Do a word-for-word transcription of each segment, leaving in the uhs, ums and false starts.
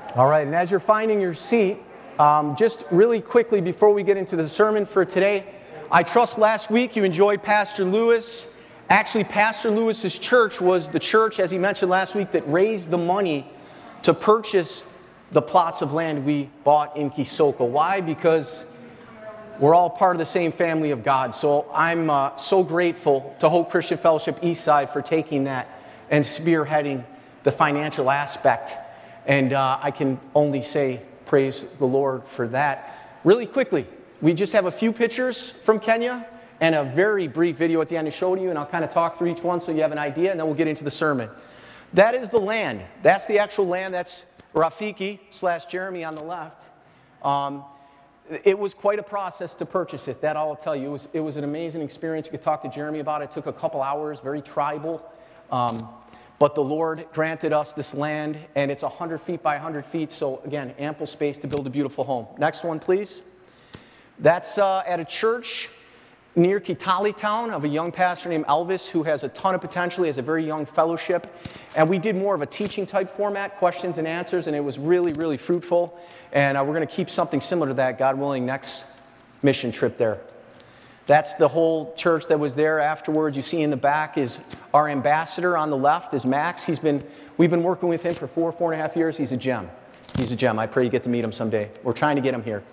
All right, and as you're finding your seat, um, just really quickly before we get into the sermon for today, I trust last week you enjoyed Pastor Lewis. Actually, Pastor Lewis's church was the church, as he mentioned last week, that raised the money to purchase the plots of land we bought in Kisoko. Why? Because we're all part of the same family of God. So I'm uh, so grateful to Hope Christian Fellowship Eastside for taking that and spearheading the financial aspect. And uh, I can only say praise the Lord for that. Really quickly, we just have a few pictures from Kenya and a very brief video at the end to show to you, and I'll kind of talk through each one so you have an idea, and then we'll get into the sermon. That is the land. That's the actual land. That's Rafiki slash Jeremy on the left. Um, it was quite a process to purchase it, that I'll tell you. It was, it was an amazing experience. You could talk to Jeremy about it. It took a couple hours, very tribal. Um, But the Lord granted us this land, and it's one hundred feet by one hundred feet, so again, ample space to build a beautiful home. Next one, please. That's uh, at a church near Kitale Town of a young pastor named Elvis who has a ton of potential. He has a very young fellowship, and we did more of a teaching type format, questions and answers, and it was really, really fruitful, and uh, we're going to keep something similar to that, God willing, next mission trip there. That's the whole church that was there afterwards. You see in the back is our ambassador on the left is Max. He's been, we've been working with him for four, four and a half years. He's a gem. He's a gem. I pray you get to meet him someday. We're trying to get him here.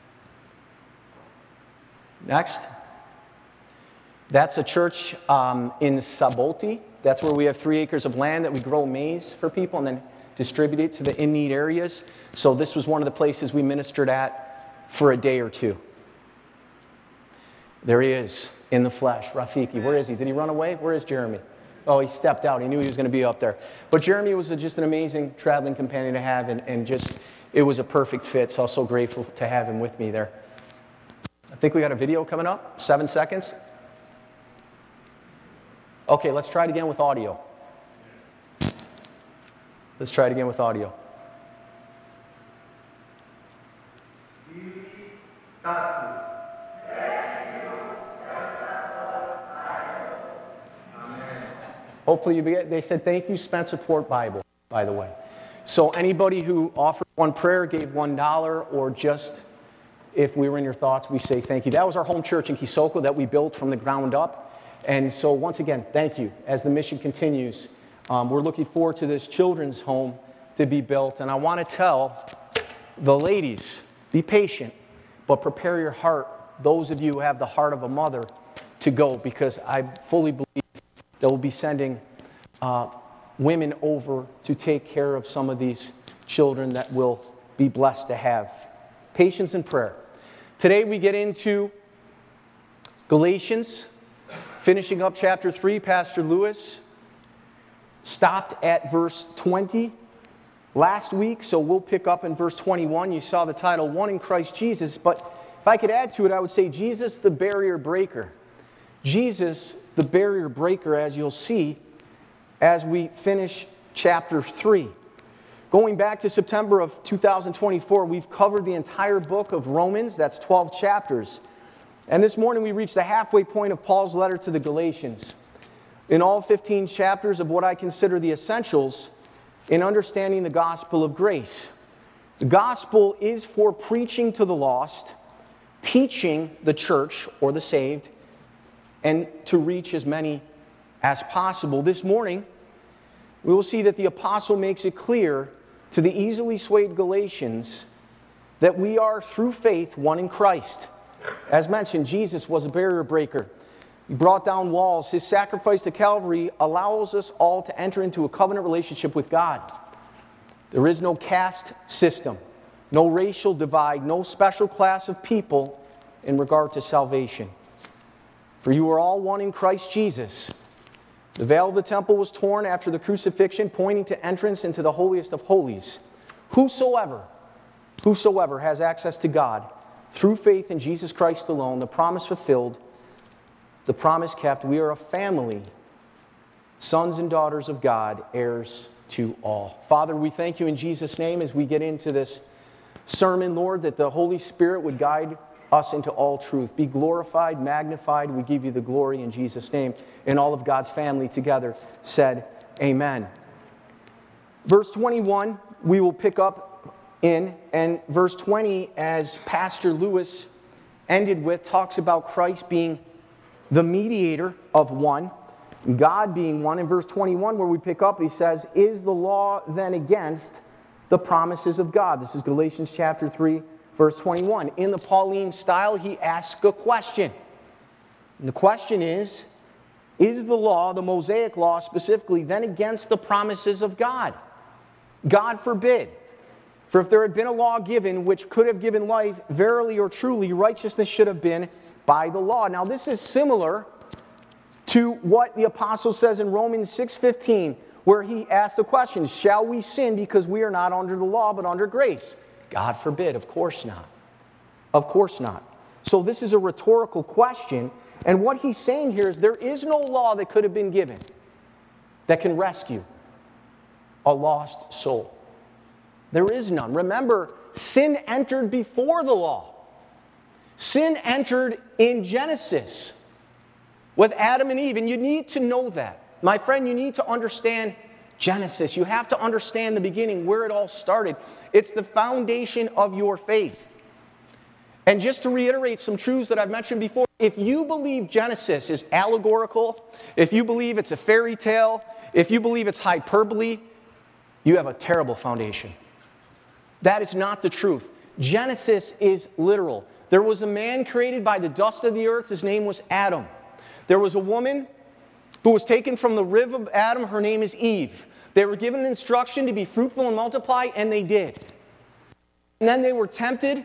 Next. That's a church um, in Saboti. That's where we have three acres of land that we grow maize for people and then distribute it to the in-need areas. So this was one of the places we ministered at for a day or two. There he is, in the flesh, Rafiki. Where is he? Did he run away? Where is Jeremy? Oh, he stepped out. He knew he was going to be up there. But Jeremy was a, just an amazing traveling companion to have, and, and just, it was a perfect fit, so I'm so grateful to have him with me there. I think we got a video coming up, seven seconds. Okay, let's try it again with audio. Let's try it again with audio. Hopefully you get, they said, thank you, Spencer Port Bible, by the way. So anybody who offered one prayer, gave one dollar, or just, if we were in your thoughts, we say thank you. That was our home church in Kisoko that we built from the ground up. And so once again, thank you. As the mission continues, um, we're looking forward to this children's home to be built. And I want to tell the ladies, be patient, but prepare your heart, those of you who have the heart of a mother, to go, because I fully believe that we'll be sending uh, women over to take care of some of these children that we'll be blessed to have. Patience and prayer. Today we get into Galatians, finishing up chapter three. Pastor Lewis stopped at verse twenty last week, so we'll pick up in verse twenty-one. You saw the title, One in Christ Jesus, but if I could add to it, I would say Jesus the barrier breaker. Jesus, the barrier breaker, as you'll see as we finish chapter three. Going back to September of two thousand twenty-four, we've covered the entire book of Romans. That's twelve chapters. And this morning we reached the halfway point of Paul's letter to the Galatians. In all fifteen chapters of what I consider the essentials in understanding the gospel of grace. The gospel is for preaching to the lost, teaching the church or the saved, and to reach as many as possible. This morning, we will see that the apostle makes it clear to the easily swayed Galatians that we are, through faith, one in Christ. As mentioned, Jesus was a barrier breaker. He brought down walls. His sacrifice to Calvary allows us all to enter into a covenant relationship with God. There is no caste system, no racial divide, no special class of people in regard to salvation. For you are all one in Christ Jesus. The veil of the temple was torn after the crucifixion, pointing to entrance into the holiest of holies. Whosoever, whosoever has access to God through faith in Jesus Christ alone, the promise fulfilled, the promise kept, we are a family, sons and daughters of God, heirs to all. Father, we thank you in Jesus' name as we get into this sermon, Lord, that the Holy Spirit would guide us into all truth. Be glorified, magnified. We give you the glory in Jesus' name. And all of God's family together said, amen. Verse twenty-one, we will pick up in. And verse twenty, as Pastor Lewis ended with, talks about Christ being the mediator of one, God being one. In verse twenty-one, where we pick up, he says, is the law then against the promises of God? This is Galatians chapter three, verse twenty-one. In the Pauline style, he asks a question. And the question is, is the law, the Mosaic law specifically, then against the promises of God? God forbid. For if there had been a law given which could have given life, verily or truly, righteousness should have been by the law. Now this is similar to what the apostle says in Romans six fifteen, where he asks the question, shall we sin because we are not under the law but under grace? God forbid. Of course not. Of course not. So this is a rhetorical question, and what he's saying here is there is no law that could have been given that can rescue a lost soul. There is none. Remember, sin entered before the law. Sin entered in Genesis with Adam and Eve, and you need to know that. My friend, you need to understand Genesis. You have to understand the beginning, where it all started. It's the foundation of your faith. And just to reiterate some truths that I've mentioned before, if you believe Genesis is allegorical, if you believe it's a fairy tale, if you believe it's hyperbole, you have a terrible foundation. That is not the truth. Genesis is literal. There was a man created by the dust of the earth. His name was Adam. There was a woman who was taken from the rib of Adam. Her name is Eve. They were given an instruction to be fruitful and multiply, and they did. And then they were tempted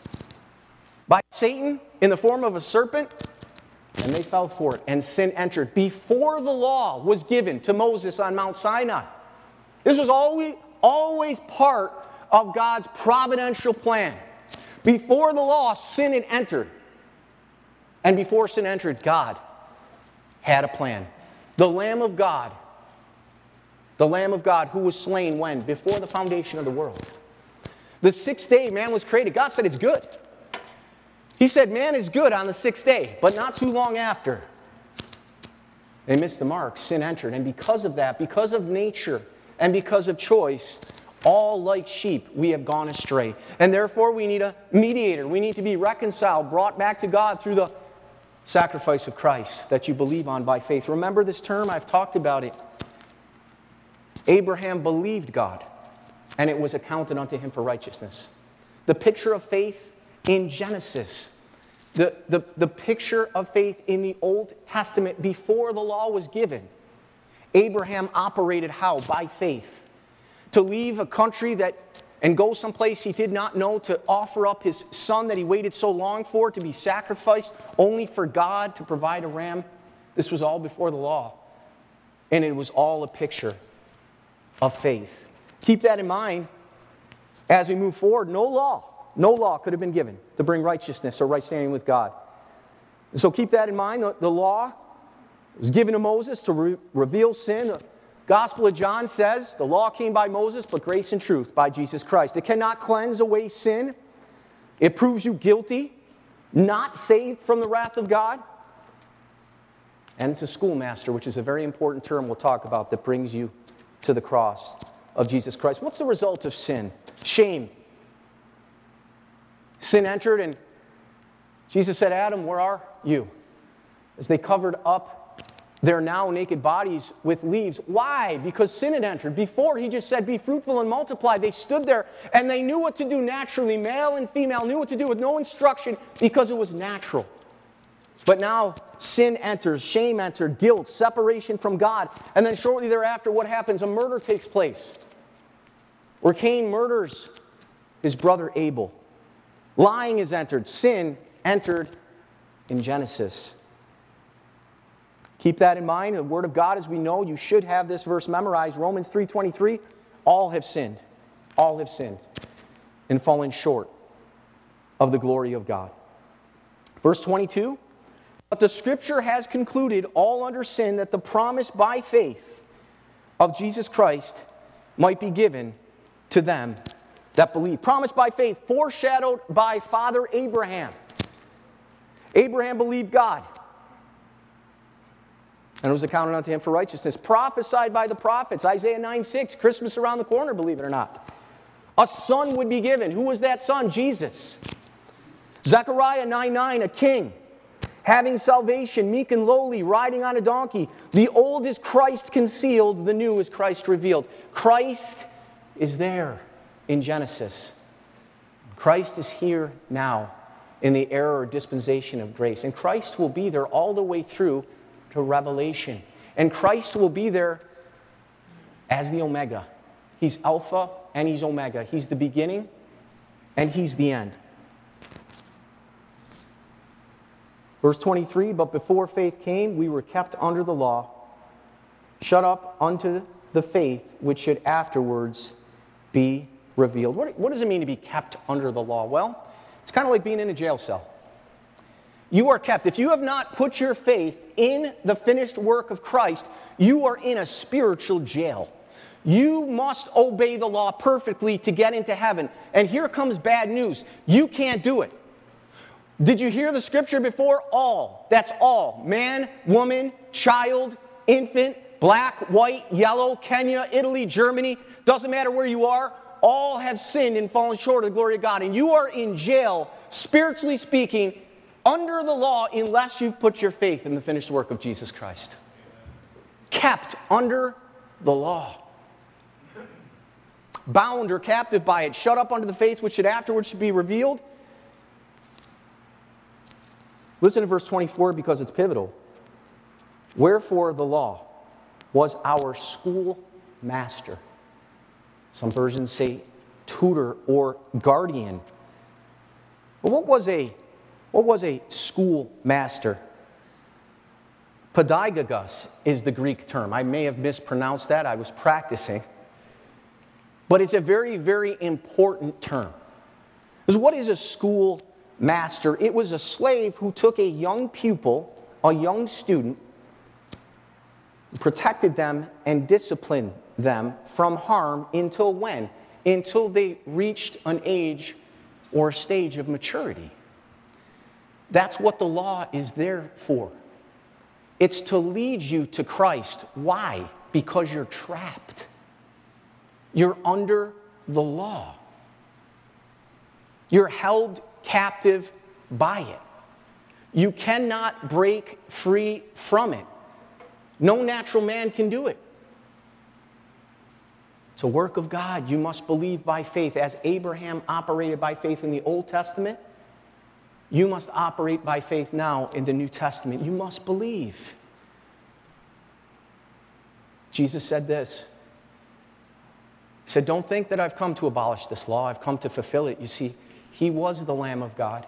by Satan in the form of a serpent, and they fell for it, and sin entered before the law was given to Moses on Mount Sinai. This was always, always part of God's providential plan. Before the law, sin had entered. And before sin entered, God had a plan. The Lamb of God, the Lamb of God who was slain when? Before the foundation of the world. The sixth day man was created. God said it's good. He said man is good on the sixth day, but not too long after. They missed the mark. Sin entered. And because of that, because of nature and because of choice, all like sheep, we have gone astray. And therefore, we need a mediator. We need to be reconciled, brought back to God through the sacrifice of Christ that you believe on by faith. Remember this term? I've talked about it. Abraham believed God, and it was accounted unto him for righteousness. The picture of faith in Genesis, the, the, the picture of faith in the Old Testament before the law was given. Abraham operated how? By faith. To leave a country that and go someplace he did not know, to offer up his son that he waited so long for to be sacrificed, only for God to provide a ram. This was all before the law. And it was all a picture of faith. Keep that in mind as we move forward. No law, no law could have been given to bring righteousness or right standing with God. And so keep that in mind. The, the law was given to Moses to re- reveal sin. The Gospel of John says the law came by Moses, but grace and truth by Jesus Christ. It cannot cleanse away sin. It proves you guilty, not saved from the wrath of God. And it's a schoolmaster, which is a very important term we'll talk about, that brings you to the cross of Jesus Christ. What's the result of sin? Shame. Sin entered, and Jesus said, Adam, where are you? As they covered up their now naked bodies with leaves. Why? Because sin had entered. Before, he just said, be fruitful and multiply. They stood there, and they knew what to do naturally. Male and female knew what to do with no instruction because it was natural. But now, sin enters, shame entered, guilt, separation from God. And then shortly thereafter, what happens? A murder takes place, where Cain murders his brother Abel. Lying is entered. Sin entered in Genesis. Keep that in mind. The Word of God, as we know, you should have this verse memorized. Romans three twenty-three, all have sinned. All have sinned and fallen short of the glory of God. Verse twenty-two, but the Scripture has concluded all under sin, that the promise by faith of Jesus Christ might be given to them that believe. Promise by faith, foreshadowed by Father Abraham. Abraham believed God, and it was accounted unto him for righteousness. Prophesied by the prophets, Isaiah nine six, Christmas around the corner, believe it or not. A son would be given. Who was that son? Jesus. Zechariah nine nine, a king, having salvation, meek and lowly, riding on a donkey. The old is Christ concealed, the new is Christ revealed. Christ is there in Genesis. Christ is here now in the era or dispensation of grace. And Christ will be there all the way through to Revelation. And Christ will be there as the Omega. He's Alpha and He's Omega. He's the beginning and He's the end. Verse twenty-three, but before faith came, we were kept under the law, shut up unto the faith which should afterwards be revealed. What, what does it mean to be kept under the law? Well, it's kind of like being in a jail cell. You are kept. If you have not put your faith in the finished work of Christ, you are in a spiritual jail. You must obey the law perfectly to get into heaven. And here comes bad news. You can't do it. Did you hear the scripture before? All. That's all. Man, woman, child, infant, black, white, yellow, Kenya, Italy, Germany. Doesn't matter where you are. All have sinned and fallen short of the glory of God. And you are in jail, spiritually speaking, under the law unless you've put your faith in the finished work of Jesus Christ. Kept under the law. Bound or captive by it. Shut up under the faith which should afterwards be revealed. Listen to verse twenty-four because it's pivotal. Wherefore the law was our school master. Some versions say tutor or guardian. But what was a, what was a school master? Pedagogos is the Greek term. I may have mispronounced that. I was practicing. But it's a very, very important term. Because what is a school master? It was a slave who took a young pupil, a young student, protected them and disciplined them from harm until when? Until they reached an age or a stage of maturity. That's what the law is there for. It's to lead you to Christ. Why? Because you're trapped. You're under the law. You're held captive by it. You cannot break free from it. No natural man can do it. It's a work of God. You must believe by faith. As Abraham operated by faith in the Old Testament, you must operate by faith now in the New Testament. You must believe. Jesus said this. He said, don't think that I've come to abolish this law. I've come to fulfill it. You see, He was the Lamb of God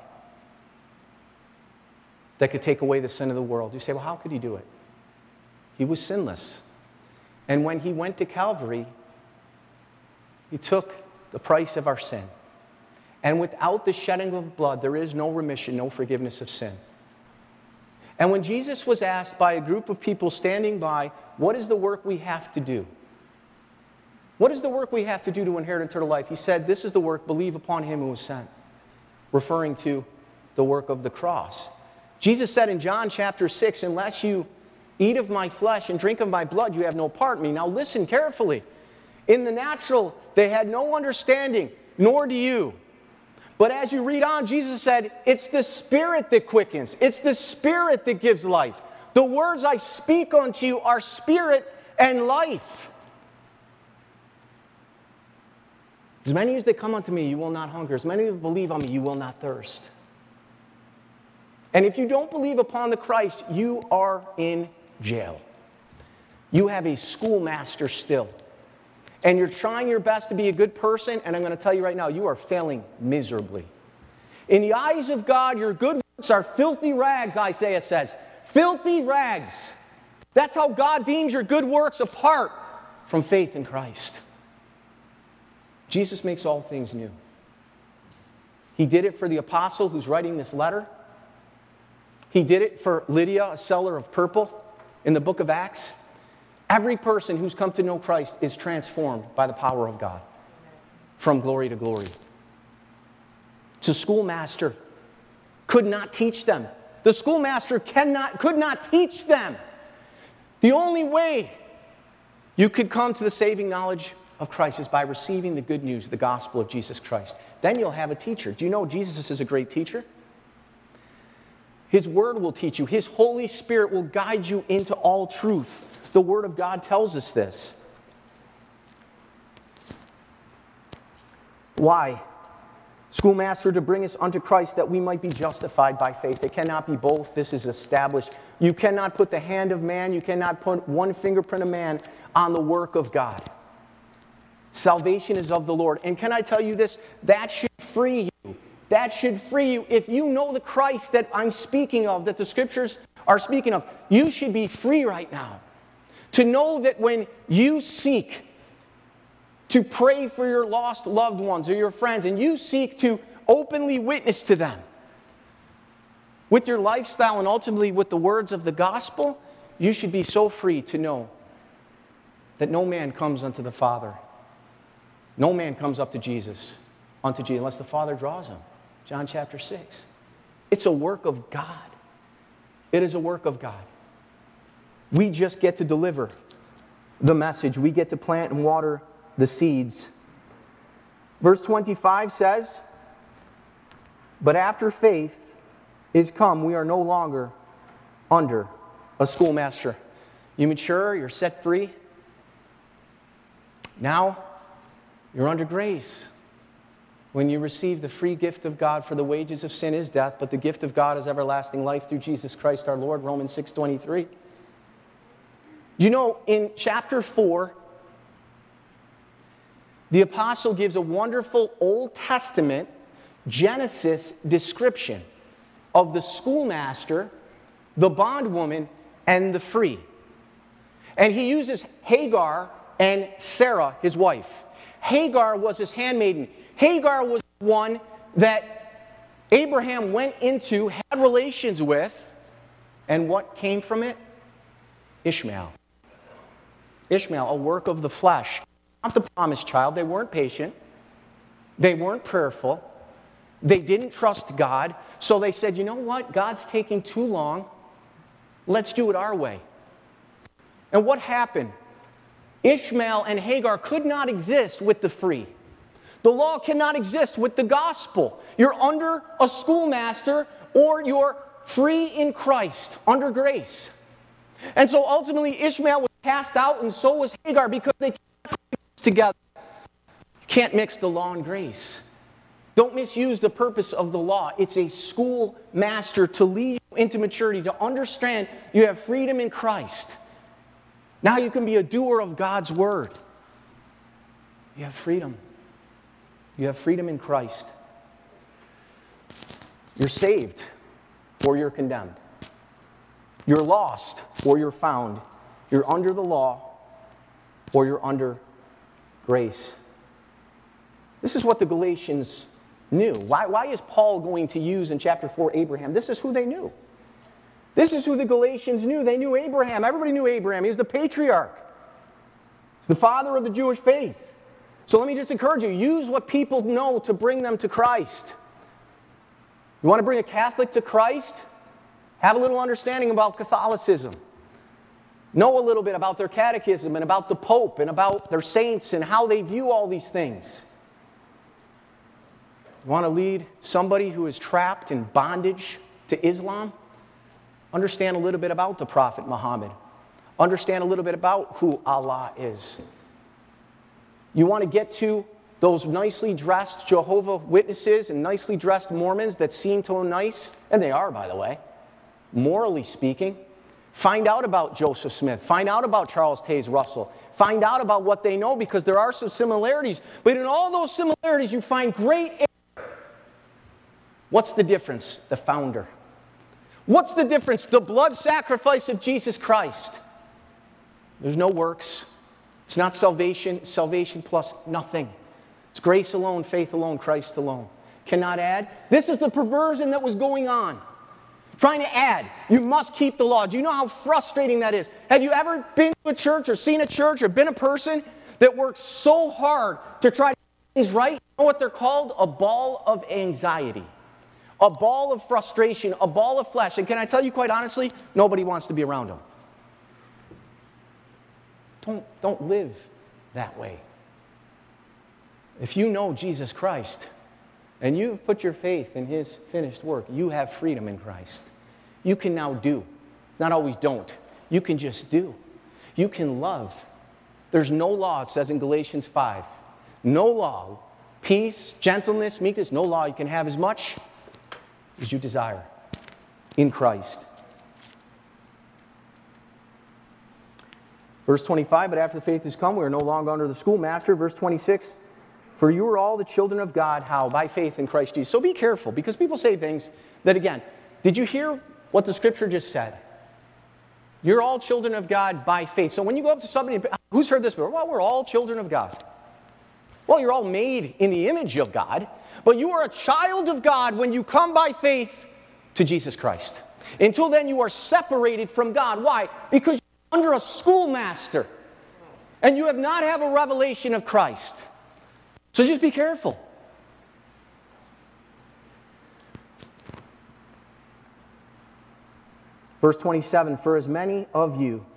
that could take away the sin of the world. You say, well, how could He do it? He was sinless. And when He went to Calvary, He took the price of our sin. And without the shedding of blood, there is no remission, no forgiveness of sin. And when Jesus was asked by a group of people standing by, what is the work we have to do? What is the work we have to do to inherit eternal life? He said, this is the work, believe upon Him who was sent, referring to the work of the cross. Jesus said in John chapter six, unless you eat of my flesh and drink of my blood, you have no part in me. Now listen carefully. In the natural, they had no understanding, nor do you. But as you read on, Jesus said, it's the Spirit that quickens. It's the Spirit that gives life. The words I speak unto you are spirit and life. As many as they come unto me, you will not hunger. As many that believe on me, you will not thirst. And if you don't believe upon the Christ, you are in jail. You have a schoolmaster still. And you're trying your best to be a good person, and I'm going to tell you right now, you are failing miserably. In the eyes of God, your good works are filthy rags, Isaiah says. Filthy rags. That's how God deems your good works apart from faith in Christ. Jesus makes all things new. He did it for the apostle who's writing this letter. He did it for Lydia, a seller of purple, in the book of Acts. Every person who's come to know Christ is transformed by the power of God from glory to glory. The schoolmaster could not teach them. The schoolmaster cannot, could not teach them. The only way you could come to the saving knowledge of Christ is by receiving the good news, the gospel of Jesus Christ. Then you'll have a teacher. Do you know Jesus is a great teacher? His word will teach you. His Holy Spirit will guide you into all truth. The word of God tells us this. Why? Schoolmaster, to bring us unto Christ that we might be justified by faith. It cannot be both. This is established. You cannot put the hand of man, you cannot put one fingerprint of man on the work of God. Salvation is of the Lord. And can I tell you this? That should free you. That should free you. If you know the Christ that I'm speaking of, that the scriptures are speaking of, you should be free right now. To know that when you seek to pray for your lost loved ones or your friends, and you seek to openly witness to them with your lifestyle and ultimately with the words of the gospel, you should be so free to know that no man comes unto the Father. No man comes up to Jesus, unto Jesus, unless the Father draws him. John chapter six. It's a work of God. It is a work of God. We just get to deliver the message. We get to plant and water the seeds. Verse twenty-five says, but after faith is come, we are no longer under a schoolmaster. You mature, you're set free. Now, you're under grace. When you receive the free gift of God, for the wages of sin is death, but the gift of God is everlasting life through Jesus Christ our Lord, Romans six twenty-three. You know, in chapter four, the apostle gives a wonderful Old Testament Genesis description of the schoolmaster, the bondwoman, and the free. And he uses Hagar and Sarah, his wife. Hagar was his handmaiden. Hagar was the one that Abraham went into, had relations with, and what came from it? Ishmael. Ishmael, a work of the flesh. Not the promised child. They weren't patient. They weren't prayerful. They didn't trust God. So they said, you know what? God's taking too long. Let's do it our way. And what happened? Ishmael and Hagar could not exist with the free. The law cannot exist with the gospel. You're under a schoolmaster or you're free in Christ, under grace. And so ultimately Ishmael was cast out and so was Hagar because they can't mix together. You can't mix the law and grace. Don't misuse the purpose of the law. It's a schoolmaster to lead you into maturity, to understand you have freedom in Christ. Now you can be a doer of God's word. You have freedom. You have freedom in Christ. You're saved or you're condemned. You're lost or you're found. You're under the law or you're under grace. This is what the Galatians knew. Why, why is Paul going to use in chapter four Abraham? This is who they knew. This is who the Galatians knew. They knew Abraham. Everybody knew Abraham. He was the patriarch. He's the father of the Jewish faith. So let me just encourage you, use what people know to bring them to Christ. You want to bring a Catholic to Christ? Have a little understanding about Catholicism. Know a little bit about their catechism and about the Pope and about their saints and how they view all these things. You want to lead somebody who is trapped in bondage to Islam? Understand a little bit about the Prophet Muhammad. Understand a little bit about who Allah is. You want to get to those nicely dressed Jehovah's Witnesses and nicely dressed Mormons that seem so nice, and they are, by the way, morally speaking. Find out about Joseph Smith. Find out about Charles Taze Russell. Find out about what they know, because there are some similarities. But in all those similarities, you find great error. What's the difference? The founder. What's the difference? The blood sacrifice of Jesus Christ. There's no works. It's not salvation. It's salvation plus nothing. It's grace alone, faith alone, Christ alone. Cannot add. This is the perversion that was going on. Trying to add. You must keep the law. Do you know how frustrating that is? Have you ever been to a church or seen a church or been a person that works so hard to try to get things right? You know what they're called? A ball of anxiety. A ball of frustration. A ball of flesh. And can I tell you quite honestly, nobody wants to be around them. Don't, don't live that way. If you know Jesus Christ and you've put your faith in his finished work, you have freedom in Christ. You can now do. It's not always don't. You can just do. You can love. There's no law, it says in Galatians five. No law. Peace, gentleness, meekness, no law. You can have as much as you desire in Christ. Verse twenty-five, but after the faith has come, we are no longer under the schoolmaster. Verse twenty-six, for you are all the children of God. How? By faith in Christ Jesus. So be careful, because people say things that, again, did you hear what the scripture just said? You're all children of God by faith. So when you go up to somebody, who's heard this before? Well, we're all children of God. Well, you're all made in the image of God, but you are a child of God when you come by faith to Jesus Christ. Until then, you are separated from God. Why? Because you're under a schoolmaster, and you have not have a revelation of Christ. So just be careful. Verse twenty-seven, for as many of you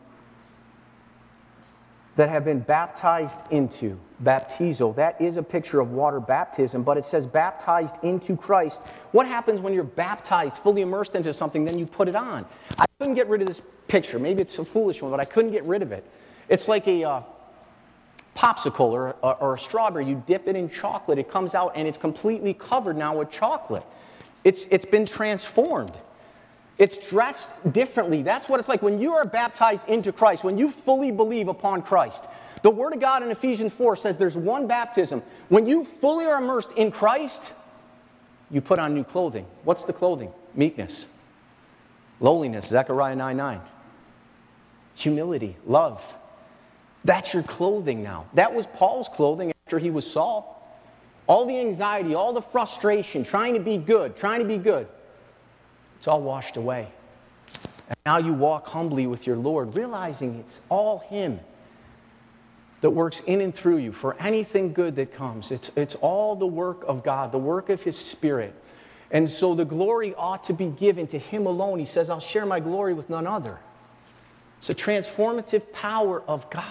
that have been baptized into, baptizo, that is a picture of water baptism, but it says baptized into Christ. What happens when you're baptized, fully immersed into something, then you put it on? I couldn't get rid of this picture. Maybe it's a foolish one, but I couldn't get rid of it. It's like a uh, popsicle or, or, or a strawberry. You dip it in chocolate, it comes out, and it's completely covered now with chocolate. It's, it's been transformed. It's dressed differently. That's what it's like when you are baptized into Christ, when you fully believe upon Christ. The Word of God in Ephesians four says there's one baptism. When you fully are immersed in Christ, you put on new clothing. What's the clothing? Meekness, lowliness, Zechariah nine nine. Humility, love. That's your clothing now. That was Paul's clothing after he was Saul. All the anxiety, all the frustration, trying to be good, trying to be good. It's all washed away. And now you walk humbly with your Lord, realizing it's all him that works in and through you for anything good that comes. It's, it's all the work of God, the work of his Spirit. And so the glory ought to be given to him alone. He says, I'll share my glory with none other. It's a transformative power of God.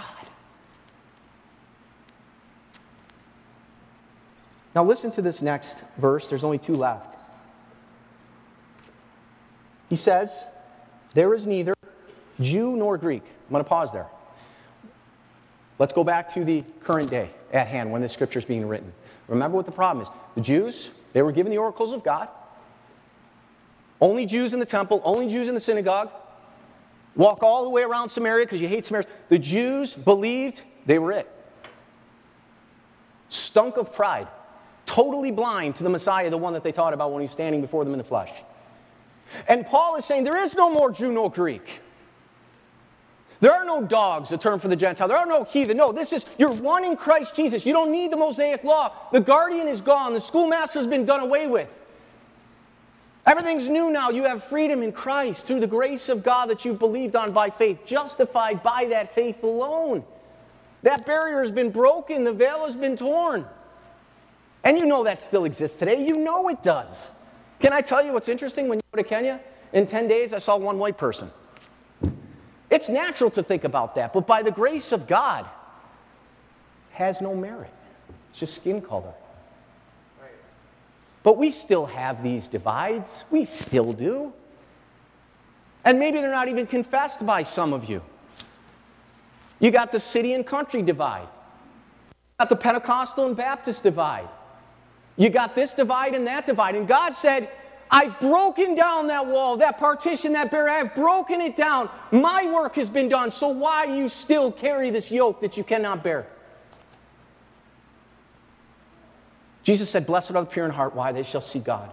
Now listen to this next verse. There's only two left. He says, there is neither Jew nor Greek. I'm going to pause there. Let's go back to the current day at hand when this scripture is being written. Remember what the problem is. The Jews, they were given the oracles of God. Only Jews in the temple, only Jews in the synagogue. Walk all the way around Samaria because you hate Samaria. The Jews believed they were it. Stunk of pride. Totally blind to the Messiah, the one that they taught about when he was standing before them in the flesh. And Paul is saying there is no more Jew nor Greek. There are no dogs that turn for the Gentile. There are no heathen. No, this is, you're one in Christ Jesus. You don't need the Mosaic law. The guardian is gone. The schoolmaster has been done away with. Everything's new now. You have freedom in Christ through the grace of God that you've believed on by faith, justified by that faith alone. That barrier has been broken. The veil has been torn. And you know that still exists today. You know it does. Can I tell you what's interesting? When you go to Kenya, in ten days I saw one white person. It's natural to think about that, but by the grace of God, it has no merit. It's just skin color. Right. But we still have these divides. We still do. And maybe they're not even confessed by some of you. You got the city and country divide. You got the Pentecostal and Baptist divide. You got this divide and that divide. And God said, I've broken down that wall, that partition, that barrier. I've broken it down. My work has been done. So why do you still carry this yoke that you cannot bear? Jesus said, blessed are the pure in heart. Why? They shall see God.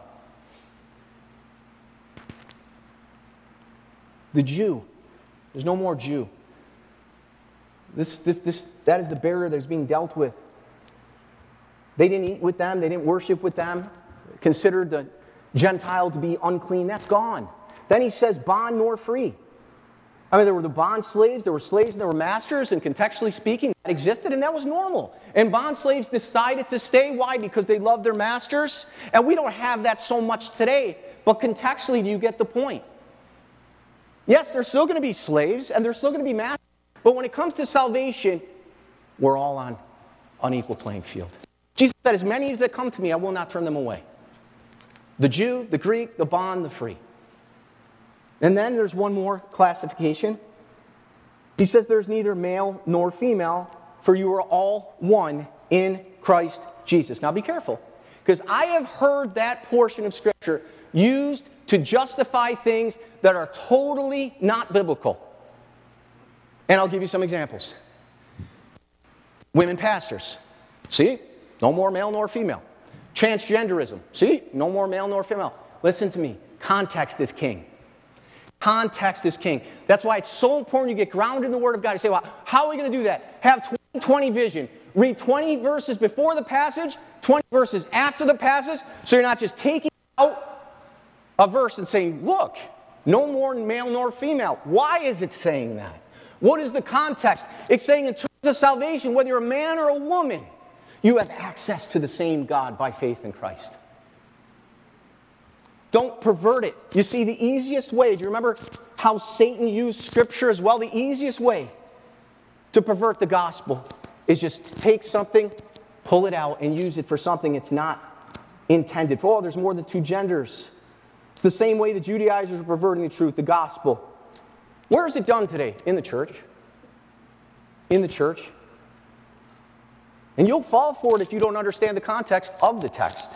The Jew. There's no more Jew. This, this, this, that is the barrier that's being dealt with. They didn't eat with them. They didn't worship with them. Considered the Gentile to be unclean. That's gone. Then he says bond nor free. I mean, there were the bond slaves. There were slaves and there were masters. And contextually speaking, that existed and that was normal. And bond slaves decided to stay. Why? Because they loved their masters. And we don't have that so much today. But contextually, do you get the point? Yes, they're still going to be slaves and they're still going to be masters. But when it comes to salvation, we're all on unequal playing field. Jesus said, as many as that come to me, I will not turn them away. The Jew, the Greek, the bond, the free. And then there's one more classification. He says there's neither male nor female, for you are all one in Christ Jesus. Now be careful, because I have heard that portion of Scripture used to justify things that are totally not biblical. And I'll give you some examples. Women pastors. See? No more male nor female. Transgenderism. See? No more male nor female. Listen to me. Context is king. Context is king. That's why it's so important you get grounded in the Word of God. You say, well, how are we going to do that? Have twenty twenty vision. Read twenty verses before the passage, twenty verses after the passage, so you're not just taking out a verse and saying, look, no more male nor female. Why is it saying that? What is the context? It's saying in terms of salvation, whether you're a man or a woman, you have access to the same God by faith in Christ. Don't pervert it. You see, the easiest way, do you remember how Satan used Scripture as well? The easiest way to pervert the gospel is just take something, pull it out, and use it for something it's not intended for. Oh, there's more than two genders. It's the same way the Judaizers are perverting the truth, the gospel. Where is it done today? In the church. In the church. And you'll fall for it if you don't understand the context of the text.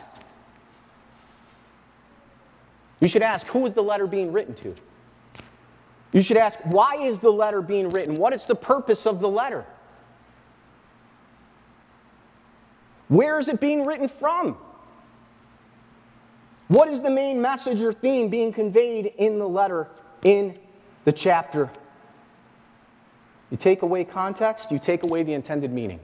You should ask, who is the letter being written to? You should ask, why is the letter being written? What is the purpose of the letter? Where is it being written from? What is the main message or theme being conveyed in the letter, in the chapter? You take away context, you take away the intended meaning.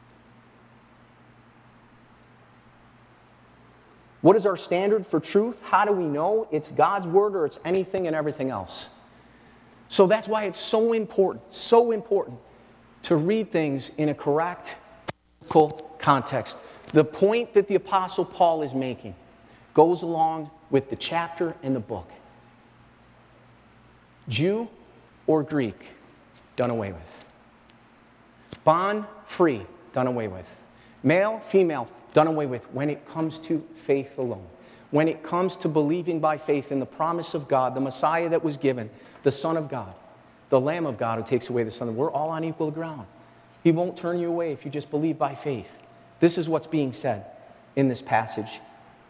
What is our standard for truth? How do we know it's God's word or it's anything and everything else? So that's why it's so important, so important to read things in a correct biblical context. The point that the Apostle Paul is making goes along with the chapter and the book. Jew or Greek, done away with. Bond, free, done away with. Male, female, done away with when it comes to faith alone. When it comes to believing by faith in the promise of God, the Messiah that was given, the Son of God, the Lamb of God who takes away the sin. We're all on equal ground. He won't turn you away if you just believe by faith. This is what's being said in this passage.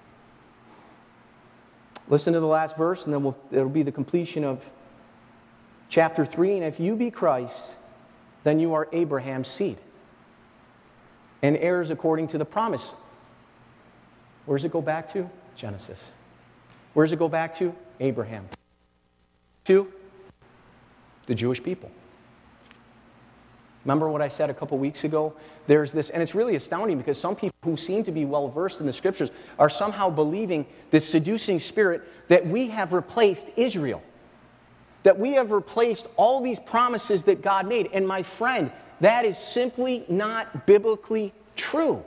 Listen to the last verse, and then we'll, it'll be the completion of chapter three. And if you be Christ, then you are Abraham's seed and heirs according to the promise. Where does it go back to? Genesis. Where does it go back to? Abraham. To the Jewish people. Remember what I said a couple weeks ago? There's this, and it's really astounding because some people who seem to be well versed in the Scriptures are somehow believing this seducing spirit that we have replaced Israel. That we have replaced all these promises that God made. And my friend, that is simply not biblically true.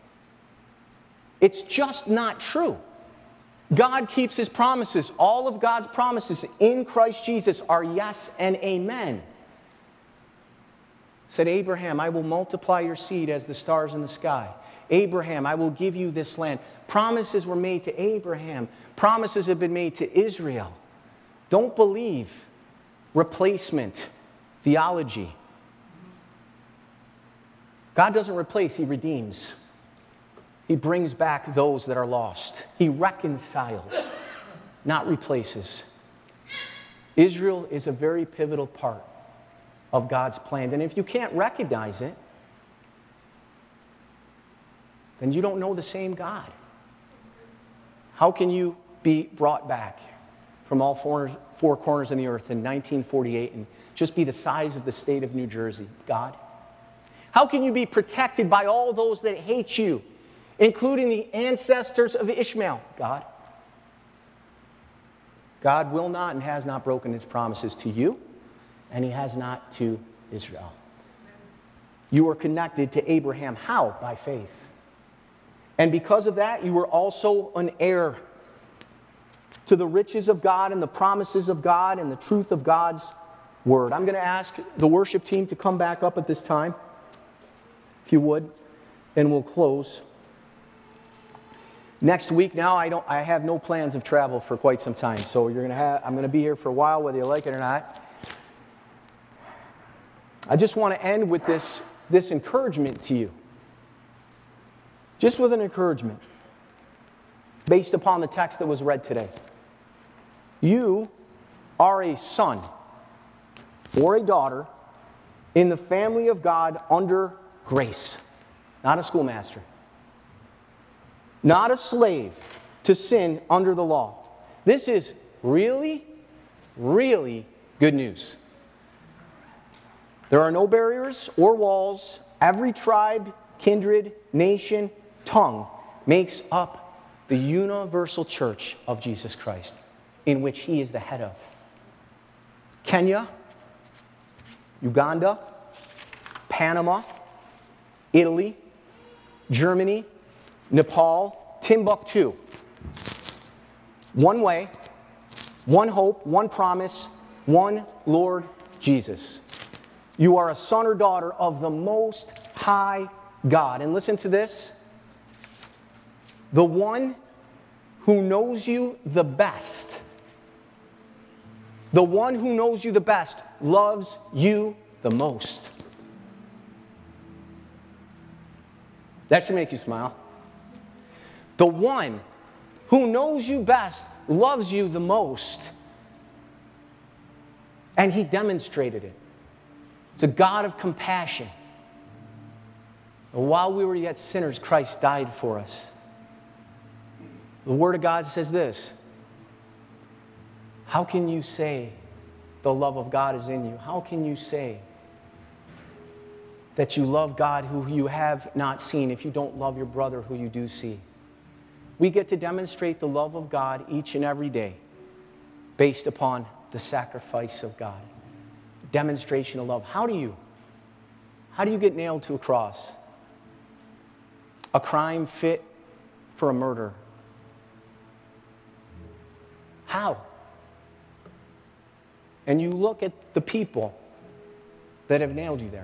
It's just not true. God keeps His promises. All of God's promises in Christ Jesus are yes and amen. Said Abraham, I will multiply your seed as the stars in the sky. Abraham, I will give you this land. Promises were made to Abraham. Promises have been made to Israel. Don't believe replacement theology. God doesn't replace, He redeems. He brings back those that are lost. He reconciles, not replaces. Israel is a very pivotal part of God's plan. And if you can't recognize it, then you don't know the same God. How can you be brought back from all four, four corners of the earth in nineteen forty-eight and just be the size of the state of New Jersey? God. How can you be protected by all those that hate you, including the ancestors of Ishmael? God. God will not and has not broken His promises to you, and He has not to Israel. You are connected to Abraham. How? By faith. And because of that, you are also an heir to the riches of God and the promises of God and the truth of God's word. I'm going to ask the worship team to come back up at this time, if you would, and we'll close. Next week now, I don't. I have no plans of travel for quite some time. So you're gonna have. I'm gonna be here for a while, whether you like it or not. I just want to end with this, this encouragement to you. Just with an encouragement, based upon the text that was read today. You are a son or a daughter in the family of God under grace, not a schoolmaster. Not a slave to sin under the law. This is really, really good news. There are no barriers or walls. Every tribe, kindred, nation, tongue makes up the universal church of Jesus Christ, in which He is the head of. Kenya, Uganda, Panama, Italy, Germany, Nepal, Timbuktu. One way, one hope, one promise, one Lord Jesus. You are a son or daughter of the Most High God. And listen to this. The one who knows you the best, the one who knows you the best loves you the most. That should make you smile. The one who knows you best loves you the most. And He demonstrated it. It's a God of compassion. And while we were yet sinners, Christ died for us. The Word of God says this. How can you say the love of God is in you? How can you say that you love God who you have not seen if you don't love your brother who you do see? We get to demonstrate the love of God each and every day based upon the sacrifice of God. Demonstration of love. How do you? How do you get nailed to a cross? A crime fit for a murder. How? And you look at the people that have nailed you there.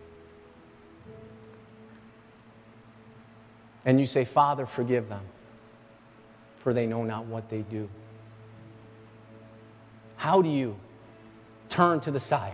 And you say, Father, forgive them, for they know not what they do. How do you turn to the side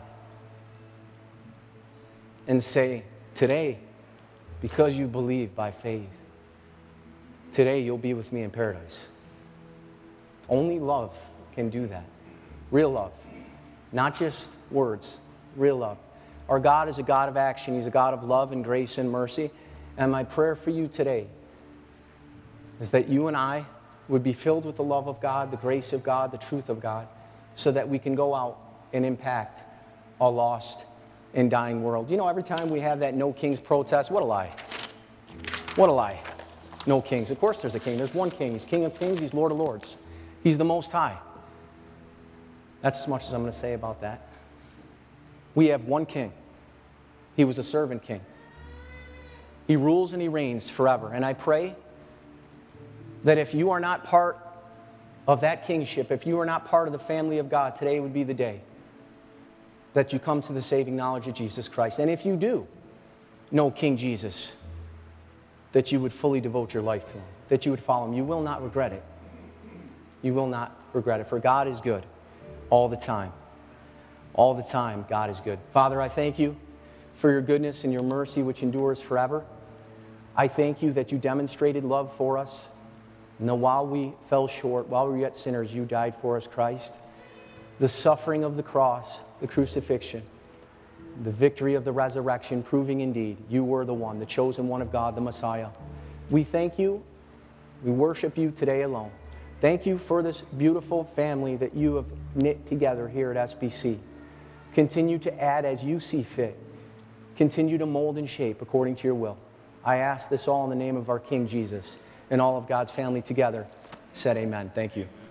and say, today, because you believe by faith, today you'll be with me in paradise? Only love can do that. Real love. Not just words. Real love. Our God is a God of action. He's a God of love and grace and mercy. And my prayer for you today is that you and I would be filled with the love of God, the grace of God, the truth of God, so that we can go out and impact a lost and dying world. You know, every time we have that No Kings protest, what a lie. What a lie. No kings. Of course there's a king. There's one king. He's King of Kings. He's Lord of Lords. He's the Most High. That's as much as I'm going to say about that. We have one king. He was a servant king. He rules and He reigns forever. And I pray that if you are not part of that kingship, if you are not part of the family of God, today would be the day that you come to the saving knowledge of Jesus Christ. And if you do know King Jesus, that you would fully devote your life to Him, that you would follow Him. You will not regret it. You will not regret it, for God is good all the time. All the time, God is good. Father, I thank You for Your goodness and Your mercy, which endures forever. I thank You that You demonstrated love for us. And that while we fell short, while we were yet sinners, You died for us, Christ. The suffering of the cross, the crucifixion, the victory of the resurrection, proving indeed You were the one, the chosen one of God, the Messiah. We thank You. We worship You today alone. Thank You for this beautiful family that You have knit together here at S B C. Continue to add as You see fit. Continue to mold and shape according to Your will. I ask this all in the name of our King Jesus, and all of God's family together said amen. Thank you.